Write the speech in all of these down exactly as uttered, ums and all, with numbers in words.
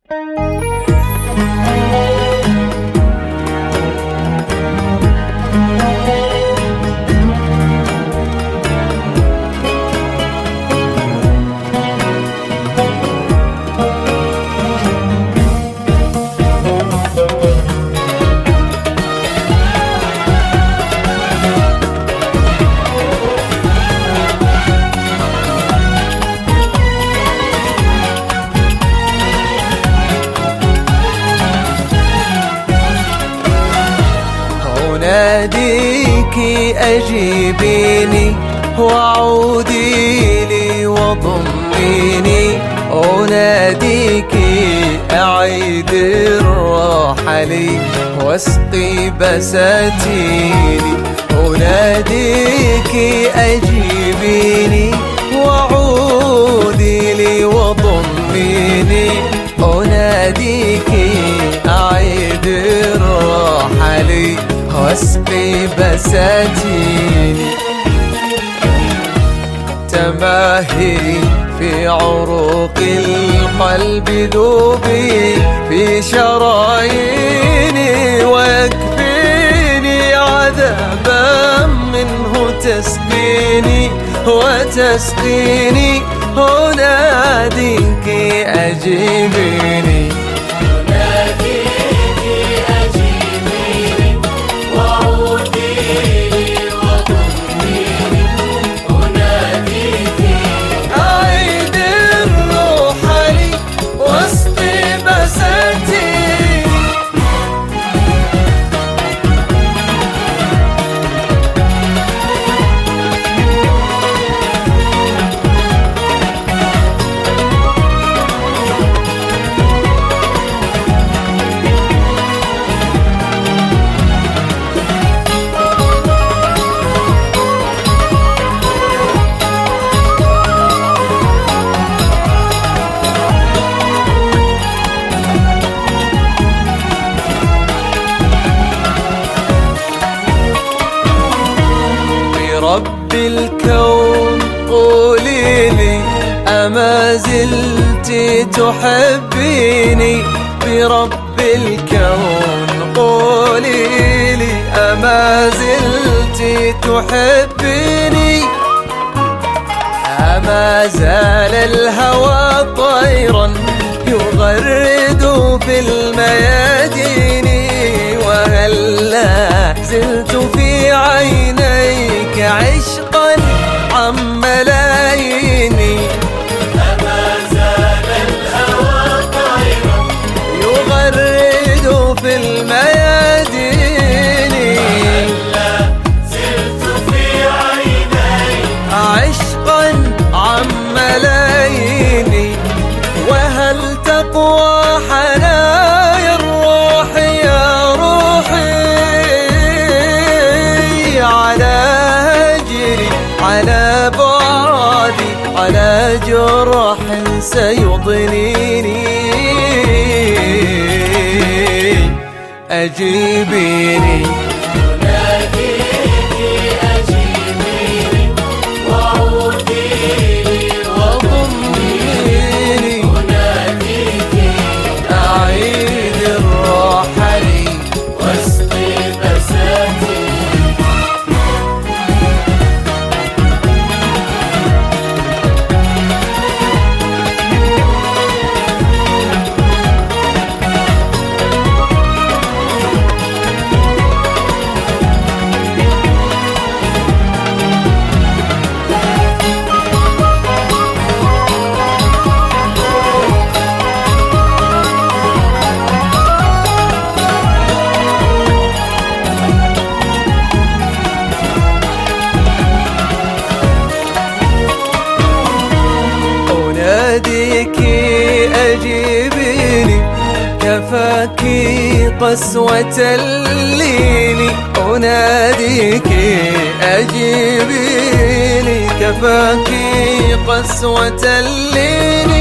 أناديك أجيبيني وعودي لي وضميني، أناديك أعيد الراحة لي واسقي بساتيني، أناديك أجيبيني وعودي لي وضميني، أناديك أعيد الراحة لي واسقي بساتيني. تماهي في عروق القلب ذوبي في شراييني، ويكفيني عذابا منه تسقيني وتسقيني، أناديك أجيبيني. رب الكون قولي لي أما زلت تحبيني، برب الكون قولي لي أما زلت تحبيني، أما زال الهوى طيرا يغرد في الميادين، وهلا زلت في عينيك عشقا عم ملاييني، أما زال الهوى طيرا يغرد في الميادين، وهلا زلت في عينيك عشقا عم ملاييني، وهل تقوى حنايا الروح يا روحي على هجري على بعدي على جرح سيضنيني، أجيبيني. أناديك أجيبيني وعودي لي وضميني، أناديك أعيد الراحة لي واسقي بساتيني. أناديك أجيبيني كفاكي قسوة اللين، أناديك أجيبيني كفاكي قسوة اللين،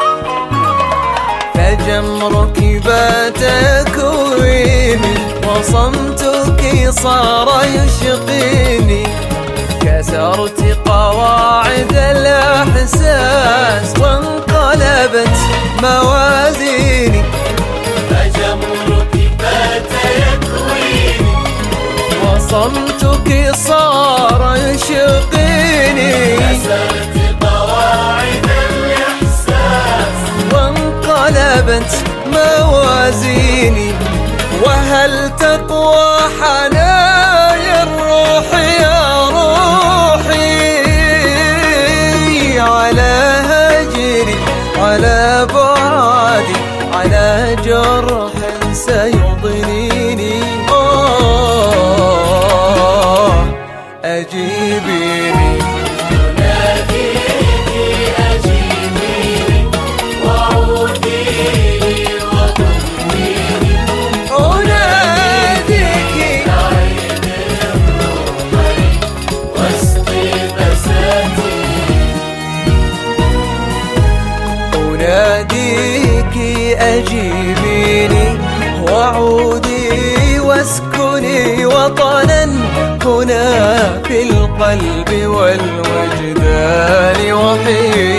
فجمرك بات يكويني وصمتك صار يشقيني، كسرت قواعد الإحساس وانقلبت موازيني، صمتك صار يشقيني، كسرت قواعد الإحساس وانقلبت موازيني. وهل تقوى حنايا الروح يا روحي على هجري، على بعدي، على جرح سيضنيني؟ آه أجيبيني، أناديك أجيبيني وعودي لي وطمنيني. أناديك عيد الروحين واسقي بساتي. أناديك أجيبيني وعودي واسكني وطنا هنا في القلب والوجدان وحيد.